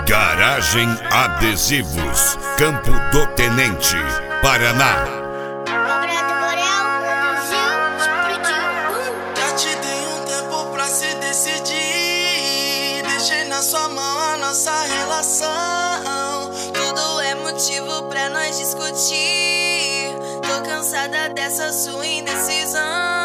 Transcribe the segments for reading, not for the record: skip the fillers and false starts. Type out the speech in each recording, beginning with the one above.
Garagem Adesivos, Campo do Tenente, Paraná. Já te dei um tempo pra se decidir. Deixei na sua mão a nossa relação. Tudo é motivo pra nós discutir. Tô cansada dessa sua indecisão.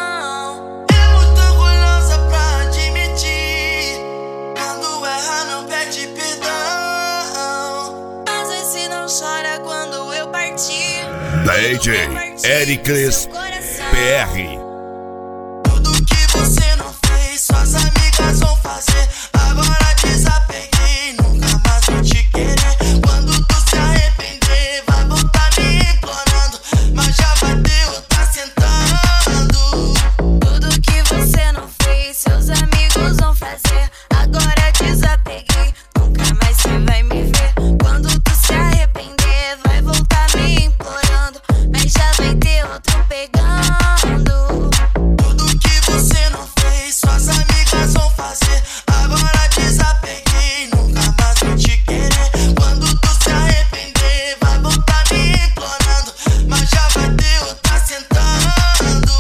Chora quando eu partir. DJ Ericles PR. Tudo que você não fez, suas amigas vão fazer. Agora desapeguei, nunca mais vou te querer. Quando tu se arrepender, vai voltar me implorando, mas já vai ter outra sentando. Tudo que você não fez, seus amigos vão fazer. Agora desapeguei, nunca mais você vai me ver. Quando tu se arrepender, vai voltar me implorando, mas já vai ter outro pegando. Tudo que você não fez, suas amigas vão fazer. Agora desapeguei, nunca mais vou te querer. Quando tu se arrepender, vai voltar me implorando, mas já vai ter outra sentando.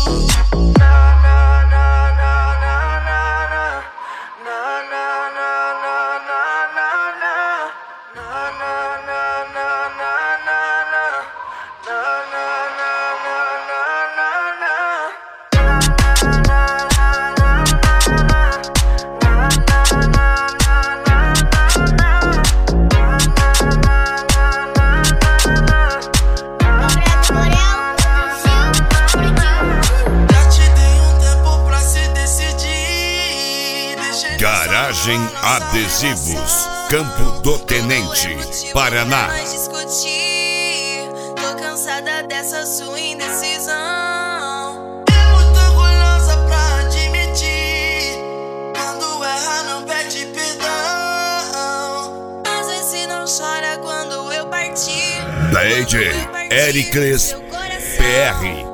Garagem Adesivos, Campo do Tenente, Paraná. Tô cansada dessa sua indecisão. É muito orgulhosa pra admitir. Quando erra não pede perdão. Às vezes não chora quando eu partir. DJ Ericles PR.